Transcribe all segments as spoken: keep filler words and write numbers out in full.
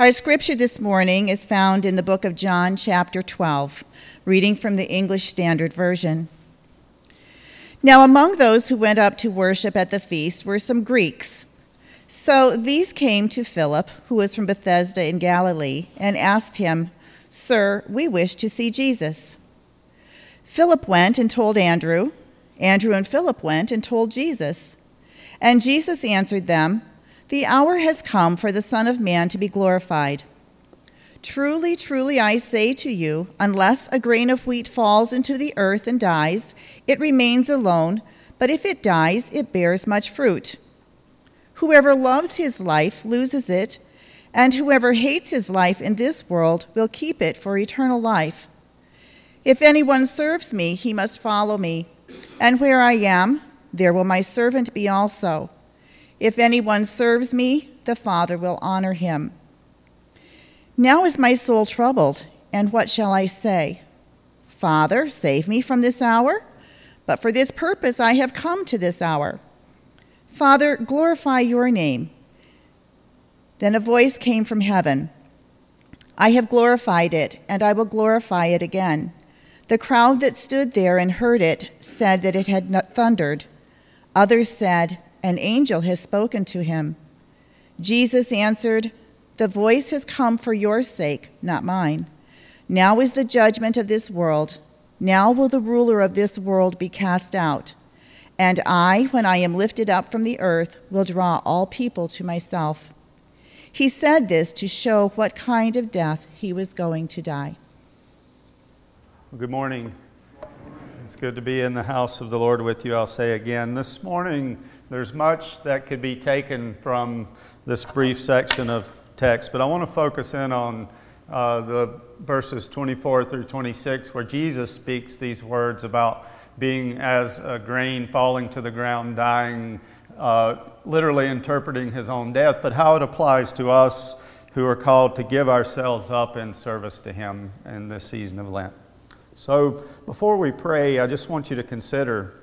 Our scripture this morning is found in the book of John, chapter twelve, reading from the English Standard Version. Now among those who went up to worship at the feast were some Greeks. So these came to Philip, who was from Bethsaida in Galilee, and asked him, "Sir, we wish to see Jesus." Philip went and told Andrew. Andrew and Philip went and told Jesus. And Jesus answered them, "The hour has come for the Son of Man to be glorified. Truly, truly, I say to you, unless a grain of wheat falls into the earth and dies, it remains alone, but if it dies, it bears much fruit. Whoever loves his life loses it, and whoever hates his life in this world will keep it for eternal life. If anyone serves me, he must follow me, and where I am, there will my servant be also. If anyone serves me, the Father will honor him. Now is my soul troubled, and what shall I say? Father, save me from this hour? But for this purpose I have come to this hour. Father, glorify your name." Then a voice came from heaven. "I have glorified it, and I will glorify it again." The crowd that stood there and heard it said that it had not thundered. Others said, "An angel has spoken to him." Jesus answered, "The voice has come for your sake, not mine. Now is the judgment of this world. Now will the ruler of this world be cast out. And I, when I am lifted up from the earth, will draw all people to myself." He said this to show what kind of death he was going to die. Well, good morning. It's good to be in the house of the Lord with you, I'll say again. This morning, there's much that could be taken from this brief section of text, but I want to focus in on uh, the verses twenty-four through twenty-six, where Jesus speaks these words about being as a grain falling to the ground, dying, uh, literally interpreting his own death, but how it applies to us who are called to give ourselves up in service to him in this season of Lent. So before we pray, I just want you to consider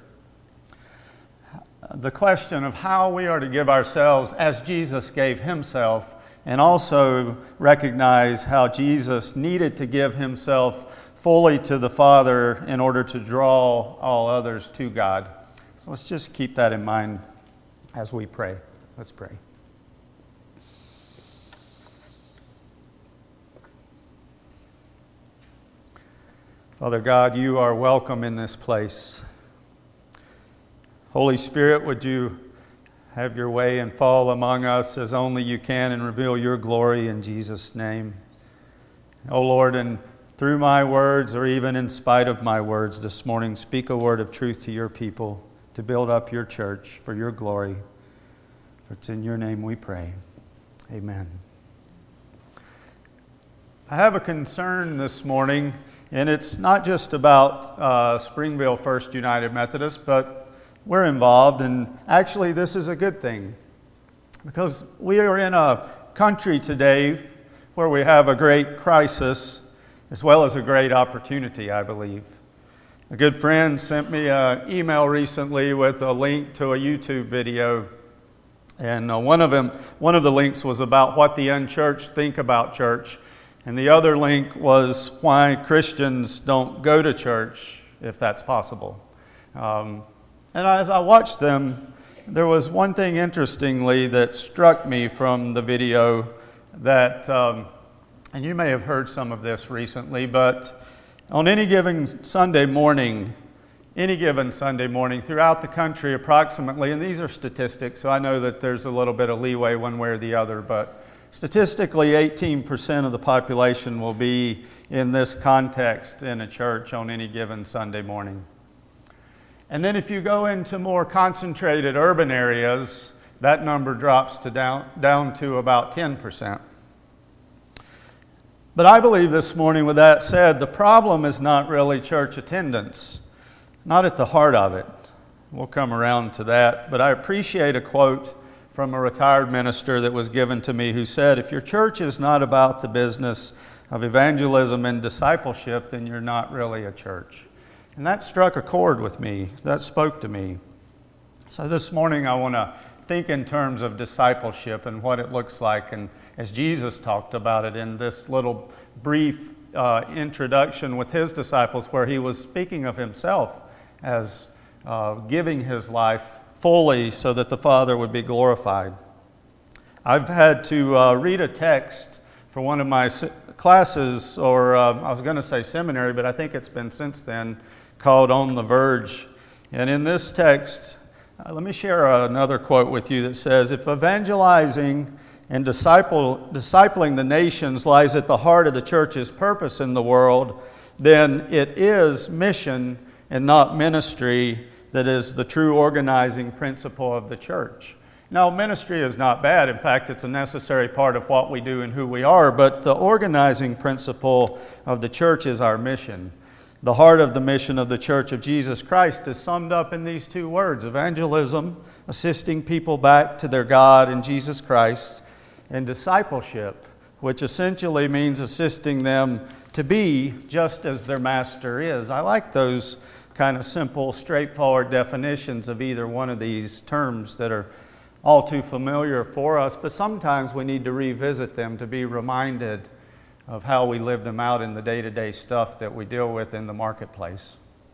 the question of how we are to give ourselves as Jesus gave himself, and also recognize how Jesus needed to give himself fully to the Father in order to draw all others to God. So let's just keep that in mind as we pray. Let's pray. Father God, you are welcome in this place. Holy Spirit, would you have your way and fall among us as only you can and reveal your glory in Jesus' name. Oh Lord, and through my words, or even in spite of my words this morning, speak a word of truth to your people to build up your church for your glory. For it's in your name we pray. Amen. I have a concern this morning, and it's not just about uh, Springville First United Methodist, but we're involved, and actually this is a good thing, because we are in a country today where we have a great crisis as well as a great opportunity, I believe. A good friend sent me an email recently with a link to a YouTube video, and uh, one of them, one of the links was about what the unchurched think about church, and the other link was why Christians don't go to church, if that's possible. Um, And as I watched them, there was one thing interestingly that struck me from the video that, um, and you may have heard some of this recently, but on any given Sunday morning, any given Sunday morning throughout the country approximately, and these are statistics, so I know that there's a little bit of leeway one way or the other, but statistically eighteen percent of the population will be in this context in a church on any given Sunday morning. And then if you go into more concentrated urban areas, that number drops to down, down to about ten percent. But I believe this morning, with that said, the problem is not really church attendance, not at the heart of it. We'll come around to that. But I appreciate a quote from a retired minister that was given to me who said, "If your church is not about the business of evangelism and discipleship, then you're not really a church." And that struck a chord with me. That spoke to me. So this morning I want to think in terms of discipleship and what it looks like. And as Jesus talked about it in this little brief uh, introduction with his disciples, where he was speaking of himself as uh, giving his life fully so that the Father would be glorified. I've had to uh, read a text for one of my classes, or uh, I was going to say seminary, but I think it's been since then, called On the Verge. And in this text, uh, let me share another quote with you that says, "If evangelizing and disciple, discipling the nations lies at the heart of the church's purpose in the world, then it is mission and not ministry that is the true organizing principle of the church." Now, ministry is not bad. In fact, it's a necessary part of what we do and who we are, but the organizing principle of the church is our mission. The heart of the mission of the Church of Jesus Christ is summed up in these two words: evangelism, assisting people back to their God in Jesus Christ, and discipleship, which essentially means assisting them to be just as their master is. I like those kind of simple, straightforward definitions of either one of these terms that are all too familiar for us, but sometimes we need to revisit them to be reminded of how we live them out in the day-to-day stuff that we deal with in the marketplace.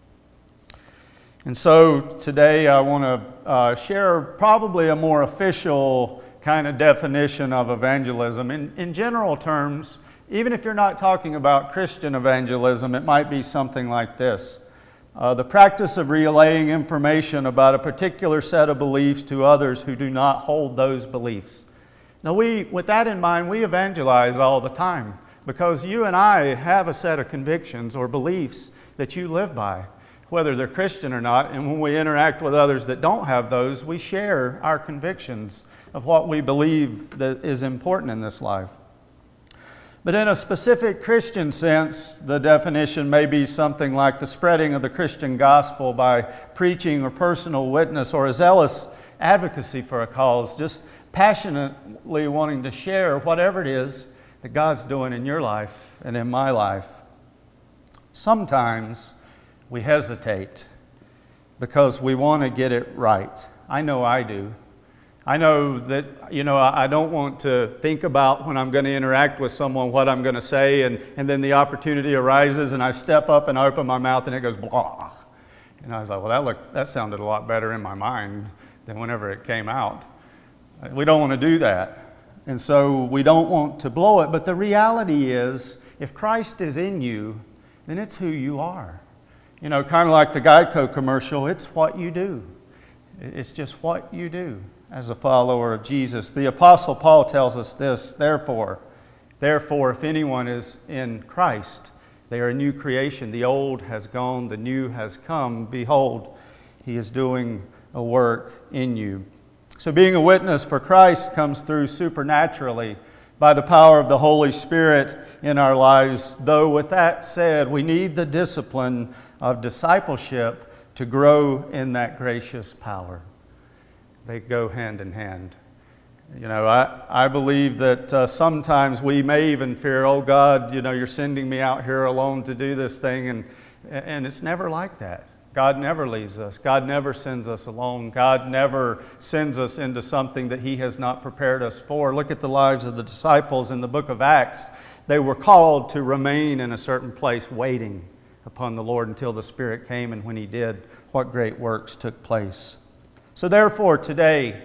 And so today I want to uh, share probably a more official kind of definition of evangelism. In, in general terms, even if you're not talking about Christian evangelism, it might be something like this. Uh, the practice of relaying information about a particular set of beliefs to others who do not hold those beliefs. Now, we, with that in mind, we evangelize all the time because you and I have a set of convictions or beliefs that you live by, whether they're Christian or not. And when we interact with others that don't have those, we share our convictions of what we believe that is important in this life. But in a specific Christian sense, the definition may be something like the spreading of the Christian gospel by preaching or personal witness or a zealous advocacy for a cause, just passionately wanting to share whatever it is that God's doing in your life and in my life. Sometimes we hesitate because we want to get it right. I know I do. I know that, you know, I don't want to think about when I'm going to interact with someone what I'm going to say, and, and then the opportunity arises and I step up and I open my mouth and it goes blah. And I was like, well, that looked, that sounded a lot better in my mind than whenever it came out. We don't want to do that. And so we don't want to blow it. But the reality is, if Christ is in you, then it's who you are. You know, kind of like the Geico commercial, it's what you do. It's just what you do as a follower of Jesus. The Apostle Paul tells us this, therefore, therefore, if anyone is in Christ, they are a new creation. The old has gone, the new has come. Behold, he is doing a work in you. So being a witness for Christ comes through supernaturally by the power of the Holy Spirit in our lives. Though with that said, we need the discipline of discipleship to grow in that gracious power. They go hand in hand. You know, I, I believe that uh, sometimes we may even fear, oh God, you know, you're sending me out here alone to do this thing. And, and it's never like that. God never leaves us. God never sends us alone. God never sends us into something that He has not prepared us for. Look at the lives of the disciples in the book of Acts. They were called to remain in a certain place waiting upon the Lord until the Spirit came, and when He did, what great works took place. So therefore today,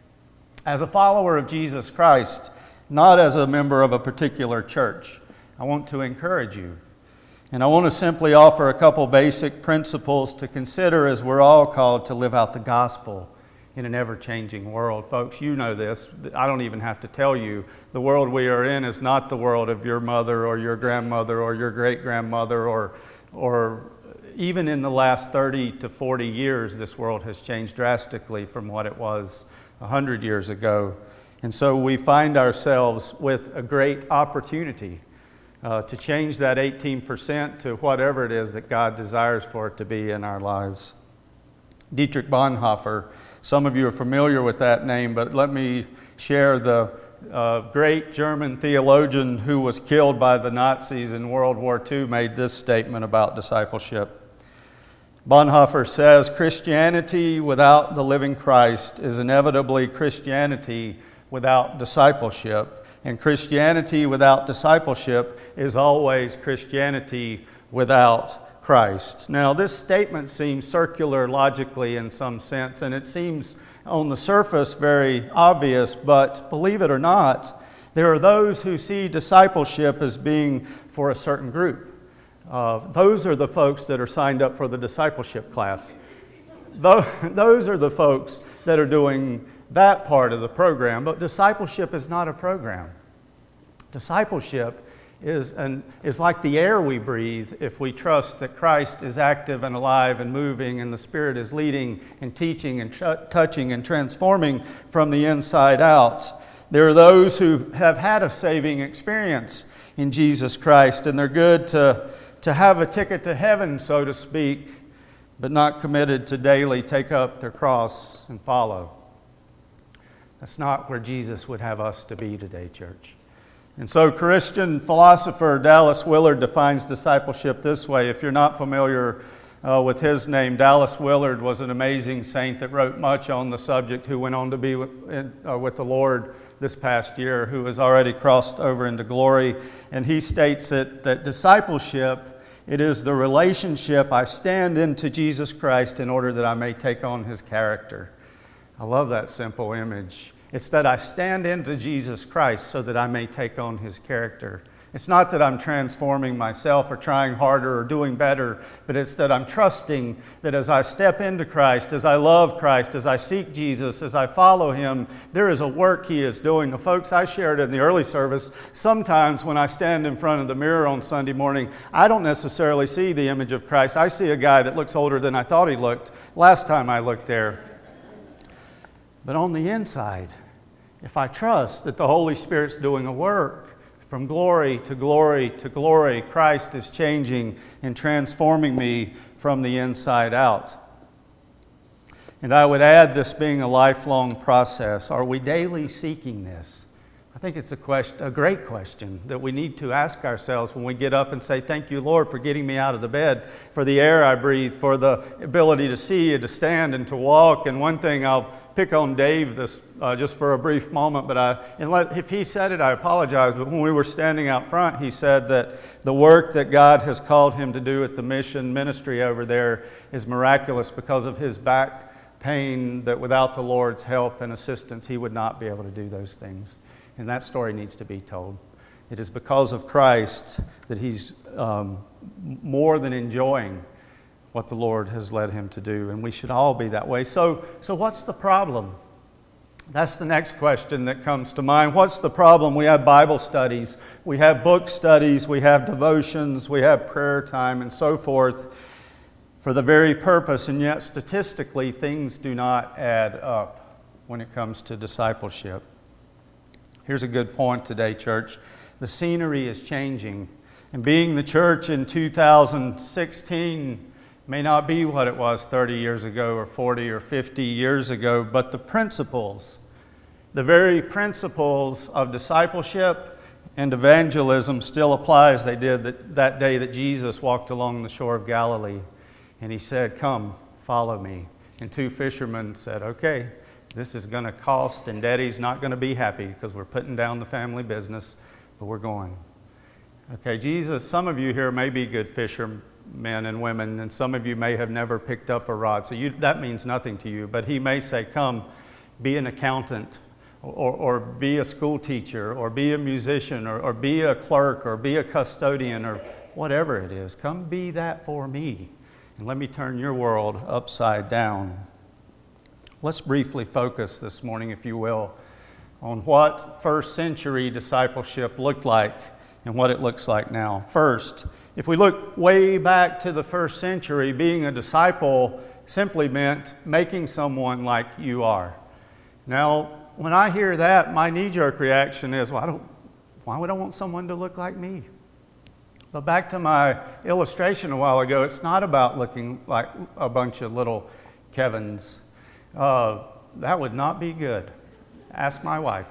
as a follower of Jesus Christ, not as a member of a particular church, I want to encourage you. And I want to simply offer a couple basic principles to consider as we're all called to live out the gospel in an ever-changing world. Folks, you know this. I don't even have to tell you. The world we are in is not the world of your mother or your grandmother or your great-grandmother or, or even in the last thirty to forty years, this world has changed drastically from what it was one hundred years ago. And so we find ourselves with a great opportunity uh, to change that eighteen percent to whatever it is that God desires for it to be in our lives. Dietrich Bonhoeffer, some of you are familiar with that name, but let me share the uh, great German theologian who was killed by the Nazis in World War Two made this statement about discipleship. Bonhoeffer says, Christianity without the living Christ is inevitably Christianity without discipleship. And Christianity without discipleship is always Christianity without Christ. Now, this statement seems circular logically in some sense, and it seems on the surface very obvious, but believe it or not, there are those who see discipleship as being for a certain group. Uh, those are the folks that are signed up for the discipleship class. Those are the folks that are doing that part of the program. But discipleship is not a program. Discipleship is, an, is like the air we breathe if we trust that Christ is active and alive and moving, and the Spirit is leading and teaching and tr- touching and transforming from the inside out. There are those who have had a saving experience in Jesus Christ, and they're good to, to have a ticket to heaven, so to speak, but not committed to daily take up their cross and follow. That's not where Jesus would have us to be today, church. And so Christian philosopher Dallas Willard defines discipleship this way. If you're not familiar uh, with his name, Dallas Willard was an amazing saint that wrote much on the subject, who went on to be with, uh, with the Lord this past year, who has already crossed over into glory. And he states it, that discipleship, it is the relationship I stand into Jesus Christ in order that I may take on His character. I love that simple image. It's that I stand into Jesus Christ so that I may take on His character. It's not that I'm transforming myself or trying harder or doing better, but it's that I'm trusting that as I step into Christ, as I love Christ, as I seek Jesus, as I follow Him, there is a work He is doing. The folks, I shared in the early service, sometimes when I stand in front of the mirror on Sunday morning, I don't necessarily see the image of Christ. I see a guy that looks older than I thought he looked last time I looked there. But on the inside, if I trust that the Holy Spirit's doing a work, from glory to glory to glory, Christ is changing and transforming me from the inside out. And I would add, this being a lifelong process. Are we daily seeking this? I think it's a question, a great question that we need to ask ourselves when we get up and say, thank you, Lord, for getting me out of the bed, for the air I breathe, for the ability to see and to stand and to walk. And one thing, I'll pick on Dave this uh, just for a brief moment, but I, and let, if he said it, I apologize, but when we were standing out front, he said that the work that God has called him to do at the mission ministry over there is miraculous because of his back pain, that without the Lord's help and assistance, he would not be able to do those things. And that story needs to be told. It is because of Christ that he's um, more than enjoying what the Lord has led him to do, and we should all be that way. So, so what's the problem? That's the next question that comes to mind. What's the problem? We have Bible studies, we have book studies, we have devotions, we have prayer time, and so forth, for the very purpose, and yet statistically, things do not add up when it comes to discipleship. Here's a good point today, church. The scenery is changing, and being the church in two thousand sixteen may not be what it was thirty years ago or forty or fifty years ago, but the principles, the very principles of discipleship and evangelism still apply as they did that, that day that Jesus walked along the shore of Galilee. And he said, come, follow me. And two fishermen said, okay, this is going to cost, and Daddy's not going to be happy because we're putting down the family business, but we're going. Okay, Jesus, some of you here may be good fishermen and women, and some of you may have never picked up a rod, so you, that means nothing to you. But he may say, come, be an accountant, or, or be a school teacher, or be a musician, or, or be a clerk, or be a custodian, or whatever it is. Come be that for me, and let me turn your world upside down. Let's briefly focus this morning, if you will, on what first century discipleship looked like and what it looks like now. First, if we look way back to the first century, being a disciple simply meant making someone like you are. Now, when I hear that, my knee-jerk reaction is, well, I don't, why would I want someone to look like me? But back to my illustration a while ago, it's not about looking like a bunch of little Kevins. Uh, that would not be good. Ask my wife.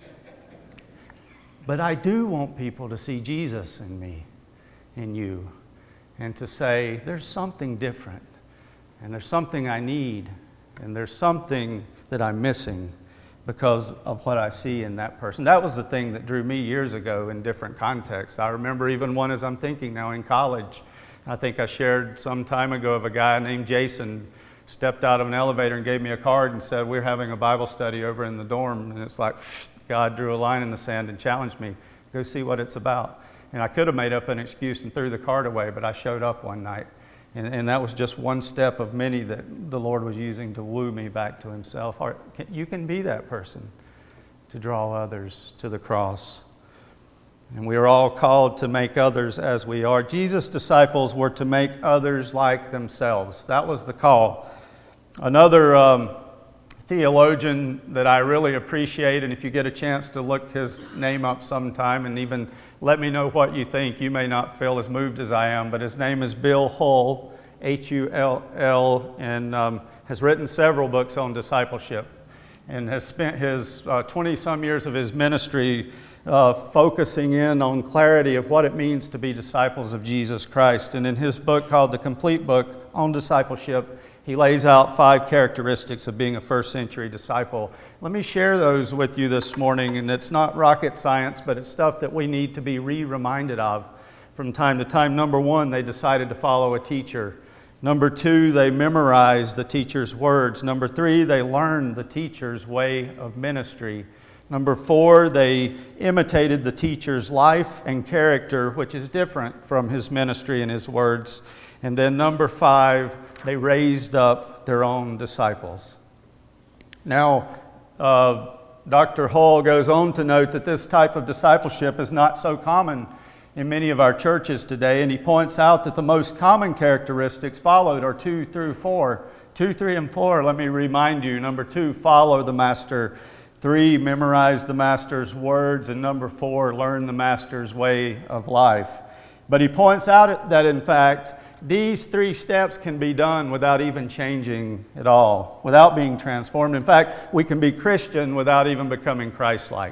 But I do want people to see Jesus in me, in you, and to say, there's something different, and there's something I need, and there's something that I'm missing. because of what I see in that person. That was the thing that drew me years ago in different contexts. I remember even one as I'm thinking now in college. I think I shared some time ago of a guy named Jason stepped out of an elevator and gave me a card and said, we're having a Bible study over in the dorm. And it's like, God drew a line in the sand and challenged me, go see what it's about. And I could have made up an excuse and threw the card away, but I showed up one night. And, and that was just one step of many that the Lord was using to woo me back to himself. Or, you can be that person to draw others to the cross. And we are all called to make others as we are. Jesus' disciples were to make others like themselves. That was the call. Another um, theologian that I really appreciate, and if you get a chance to look his name up sometime and even let me know what you think. You may not feel as moved as I am, but his name is Bill Hull, H U L L, and um, has written several books on discipleship and has spent his twenty-some uh, years of his ministry uh, focusing in on clarity of what it means to be disciples of Jesus Christ. And in his book called The Complete Book on Discipleship, he lays out five characteristics of being a first century disciple. Let me share those with you this morning, and it's not rocket science, but it's stuff that we need to be re-reminded of from time to time. Number one, they decided to follow a teacher. Number two, they memorized the teacher's words. Number three, they learned the teacher's way of ministry. Number four, they imitated the teacher's life and character, which is different from his ministry and his words. And then number five, they raised up their own disciples. Now, uh, Doctor Hull goes on to note that this type of discipleship is not so common in many of our churches today, and he points out that the most common characteristics followed are two through four. Two, three, and four, let me remind you. Number two, follow the master. Three, memorize the master's words. And number four, learn the master's way of life. But he points out that, in fact, these three steps can be done without even changing at all, without being transformed. In fact, we can be Christian without even becoming Christ-like.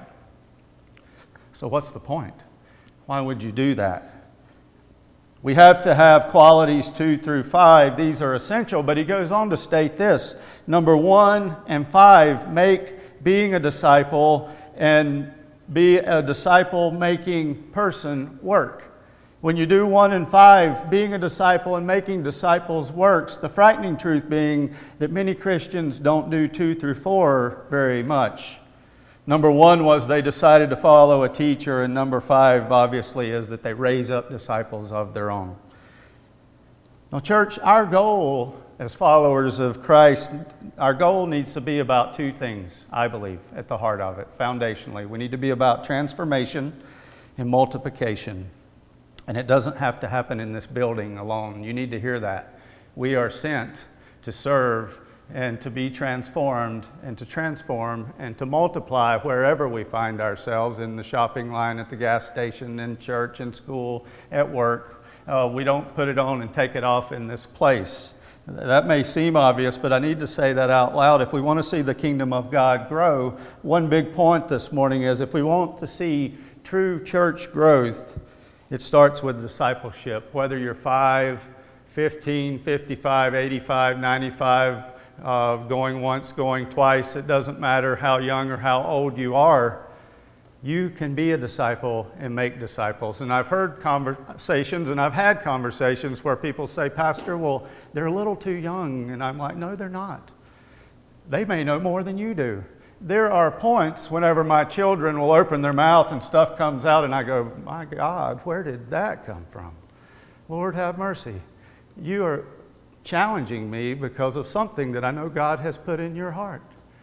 So what's the point? Why would you do that? We have to have qualities two through five. These are essential, but he goes on to state this. Number one and five, make being a disciple and be a disciple-making person work. When you do one and five, being a disciple and making disciples works. The frightening truth being that many Christians don't do two through four very much. Number one was they decided to follow a teacher, and number five, obviously, is that they raise up disciples of their own. Now, church, our goal as followers of Christ, our goal needs to be about two things, I believe, at the heart of it, foundationally. We need to be about transformation and multiplication. And it doesn't have to happen in this building alone. You need to hear that. We are sent to serve and to be transformed and to transform and to multiply wherever we find ourselves, in the shopping line, at the gas station, in church, in school, at work. Uh, we don't put it on and take it off in this place. That may seem obvious, but I need to say that out loud. If we want to see the kingdom of God grow, one big point this morning is if we want to see true church growth, it starts with discipleship. Whether you're five, fifteen, fifty-five, eighty-five, ninety-five, uh, going once, going twice, it doesn't matter how young or how old you are, you can be a disciple and make disciples. And I've heard conversations and I've had conversations where people say, Pastor, well, they're a little too young. And I'm like, no, they're not. They may know more than you do. There are points whenever my children will open their mouth and stuff comes out and I go, my God, where did that come from? Lord, have mercy. You are challenging me because of something that I know God has put in your heart.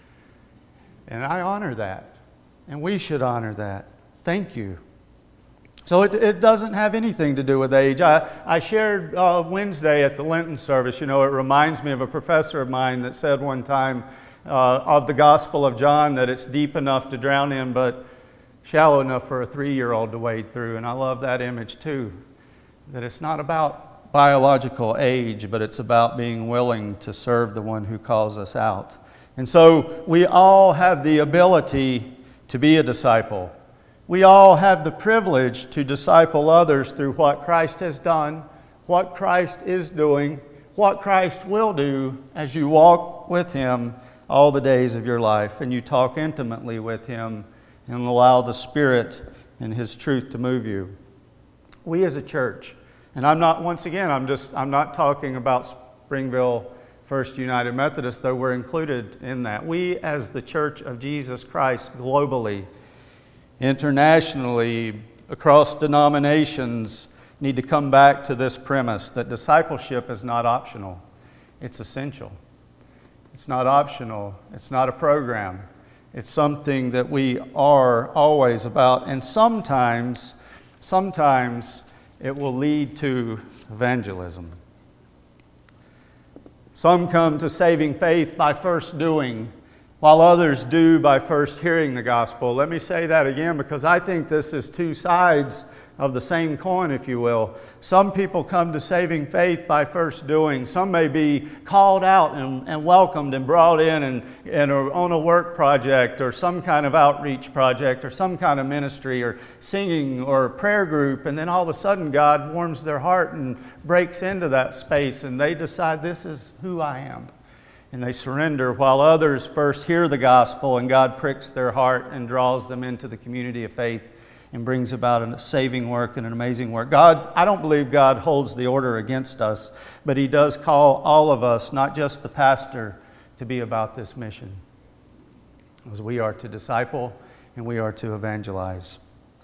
And I honor that. And we should honor that. Thank you. So it, it doesn't have anything to do with age. I, I shared uh, Wednesday at the Lenten service, you know, it reminds me of a professor of mine that said one time, Uh, of the Gospel of John, that it's deep enough to drown in, but shallow enough for a three-year-old to wade through. And I love that image too, that it's not about biological age, but it's about being willing to serve the one who calls us out. And so we all have the ability to be a disciple. We all have the privilege to disciple others through what Christ has done, what Christ is doing, what Christ will do as you walk with Him all the days of your life, and you talk intimately with Him and allow the Spirit and His truth to move you. We as a church, and I'm not, once again, I'm just, I'm not talking about Springville First United Methodist, though we're included in that. We as the Church of Jesus Christ globally, internationally, across denominations, need to come back to this premise that discipleship is not optional. It's essential. It's not optional. It's not a program. It's something that we are always about. And sometimes, sometimes it will lead to evangelism. Some come to saving faith by first doing, while others do by first hearing the gospel. Let me say that again, because I think this is two sides of the same coin, if you will. Some people come to saving faith by first doing. Some may be called out and, and welcomed and brought in and, and are on a work project or some kind of outreach project or some kind of ministry or singing or prayer group, and then all of a sudden God warms their heart and breaks into that space and they decide, this is who I am. And they surrender, while others first hear the gospel and God pricks their heart and draws them into the community of faith and brings about a saving work and an amazing work. God, I don't believe God holds the order against us, but He does call all of us, not just the pastor, to be about this mission. Because we are to disciple and we are to evangelize.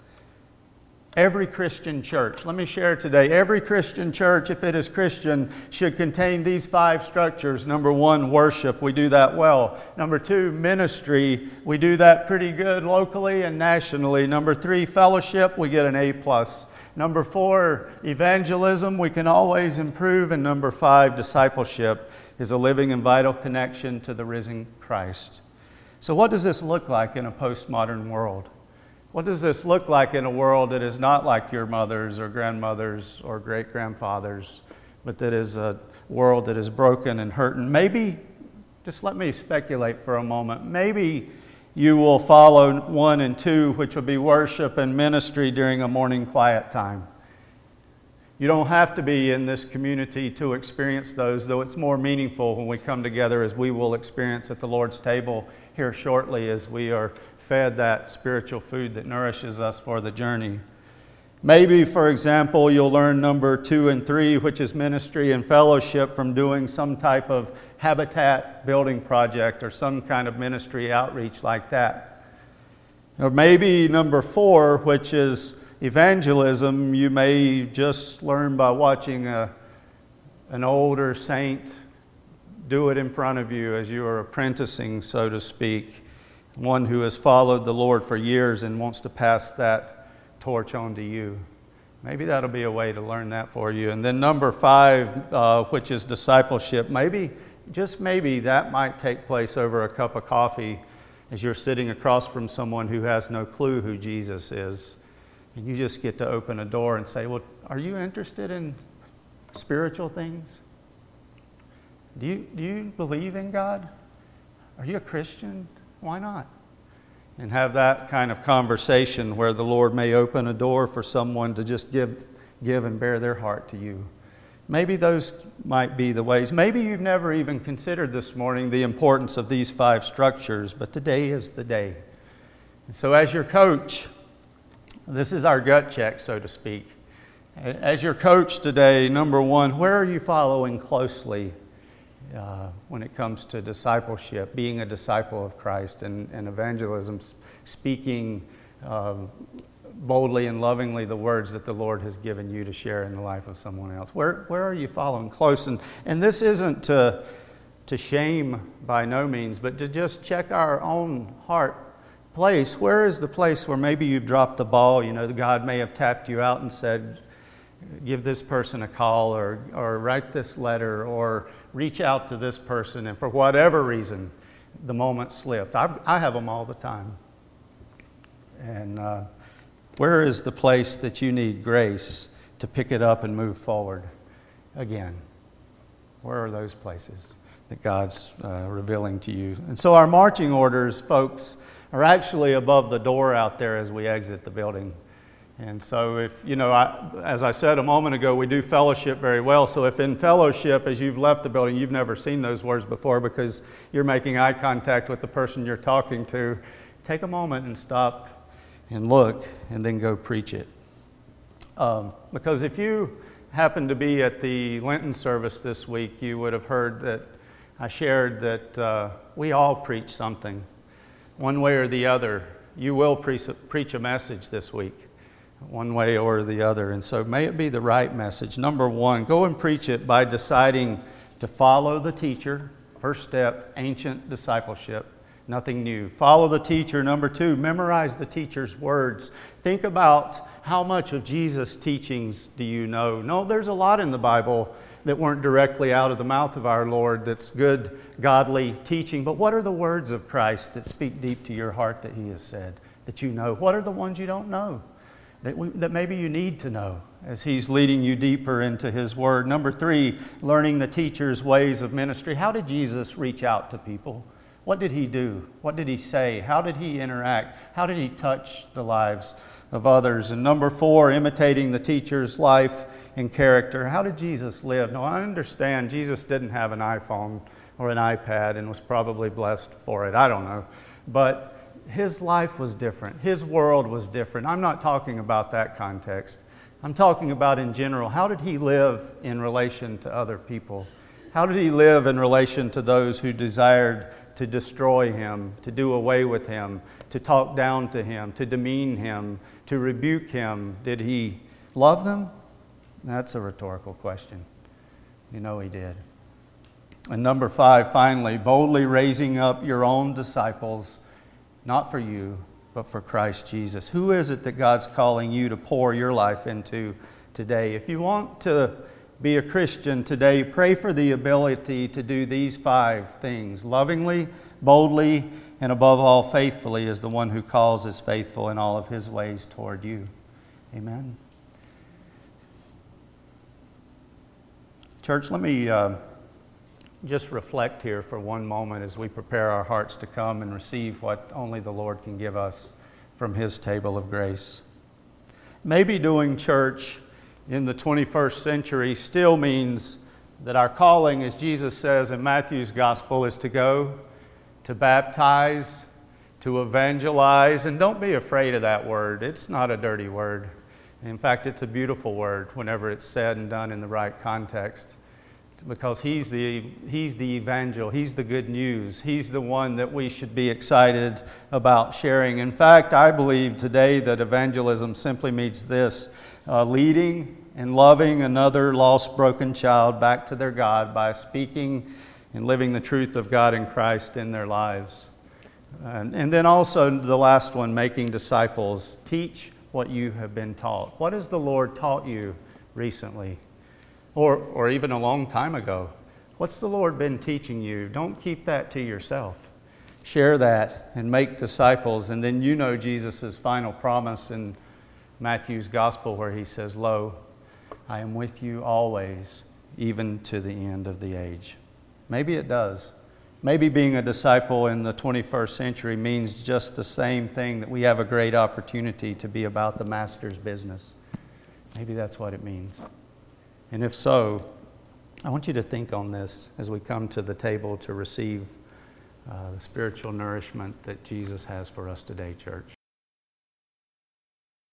Every Christian church, let me share today, every Christian church, if it is Christian, should contain these five structures. Number one, worship. We do that well. Number two, ministry. We do that pretty good locally and nationally. Number three, fellowship. We get an A plus. Number four, evangelism. We can always improve. And number five, discipleship is a living and vital connection to the risen Christ. So what does this look like in a postmodern world? What does this look like in a world that is not like your mother's or grandmother's or great-grandfather's, but that is a world that is broken and hurting? Maybe, just let me speculate for a moment, maybe you will follow one and two, which will be worship and ministry during a morning quiet time. You don't have to be in this community to experience those, though it's more meaningful when we come together, as we will experience at the Lord's table here shortly as we are fed that spiritual food that nourishes us for the journey. Maybe, for example, you'll learn number two and three, which is ministry and fellowship, from doing some type of habitat building project or some kind of ministry outreach like that. Or maybe number four, which is evangelism, you may just learn by watching a, an older saint do it in front of you as you are apprenticing, so to speak. One who has followed the Lord for years and wants to pass that torch on to you. Maybe that'll be a way to learn that for you. And then number five, uh, which is discipleship. Maybe, just maybe, that might take place over a cup of coffee as you're sitting across from someone who has no clue who Jesus is. And you just get to open a door and say, well, are you interested in spiritual things? Do you, do you believe in God? Are you a Christian? Why not? And have that kind of conversation where the Lord may open a door for someone to just give, give and bear their heart to you. Maybe those might be the ways. Maybe you've never even considered this morning the importance of these five structures, but today is the day. And so as your coach, this is our gut check, so to speak. As your coach today, number one, where are you following closely Uh, when it comes to discipleship, being a disciple of Christ, and, and evangelism, speaking uh, boldly and lovingly the words that the Lord has given you to share in the life of someone else? Where where are you following close? And, and this isn't to, to shame by no means, but to just check our own heart place. Where is the place where maybe you've dropped the ball? You know, God may have tapped you out and said, give this person a call, or, or write this letter, or reach out to this person, and for whatever reason, the moment slipped. I've, I have them all the time. And uh, where is the place that you need grace to pick it up and move forward again? Where are those places that God's uh, revealing to you? And so our marching orders, folks, are actually above the door out there as we exit the building. And so if, you know, I, as I said a moment ago, we do fellowship very well. So if in fellowship, as you've left the building, you've never seen those words before because you're making eye contact with the person you're talking to, take a moment and stop and look and then go preach it. Um, because if you happen to be at the Lenten service this week, you would have heard that I shared that uh, we all preach something, one way or the other. You will pre- preach a message this week, one way or the other. And so may it be the right message. Number one, go and preach it by deciding to follow the teacher. First step, ancient discipleship, nothing new. Follow the teacher. Number two, memorize the teacher's words. Think about how much of Jesus' teachings do you know? No, there's a lot in the Bible that weren't directly out of the mouth of our Lord that's good, godly teaching. But what are the words of Christ that speak deep to your heart that He has said, that you know? What are the ones you don't know? That, we, that maybe you need to know as He's leading you deeper into His Word. Number three, learning the teacher's ways of ministry. How did Jesus reach out to people? What did He do? What did He say? How did He interact? How did He touch the lives of others? And number four, imitating the teacher's life and character. How did Jesus live? Now, I understand Jesus didn't have an iPhone or an iPad and was probably blessed for it. I don't know. But His life was different. His world was different. I'm not talking about that context. I'm talking about in general. How did He live in relation to other people? How did He live in relation to those who desired to destroy Him, to do away with Him, to talk down to Him, to demean Him, to rebuke Him? Did He love them? That's a rhetorical question. You know He did. And number five, finally, boldly raising up your own disciples, not for you, but for Christ Jesus. Who is it that God's calling you to pour your life into today? If you want to be a Christian today, pray for the ability to do these five things. Lovingly, boldly, and above all, faithfully, as the one who calls is faithful in all of His ways toward you. Amen. Church, let me uh, just reflect here for one moment as we prepare our hearts to come and receive what only the Lord can give us from His table of grace. Maybe doing church in the twenty-first century still means that our calling, as Jesus says in Matthew's gospel, is to go, to baptize, to evangelize. And don't be afraid of that word. It's not a dirty word. In fact, it's a beautiful word whenever it's said and done in the right context. Because he's the, he's the evangel, He's the good news. He's the one that we should be excited about sharing. In fact, I believe today that evangelism simply means this, uh, leading and loving another lost, broken child back to their God by speaking and living the truth of God in Christ in their lives. And, and then also the last one, making disciples. Teach what you have been taught. What has the Lord taught you recently? Or, or even a long time ago. What's the Lord been teaching you? Don't keep that to yourself. Share that and make disciples. And then you know Jesus' final promise in Matthew's gospel where He says, "Lo, I am with you always, even to the end of the age." Maybe it does. Maybe being a disciple in the twenty-first century means just the same thing, that we have a great opportunity to be about the Master's business. Maybe that's what it means. And if so, I want you to think on this as we come to the table to receive uh, the spiritual nourishment that Jesus has for us today, church.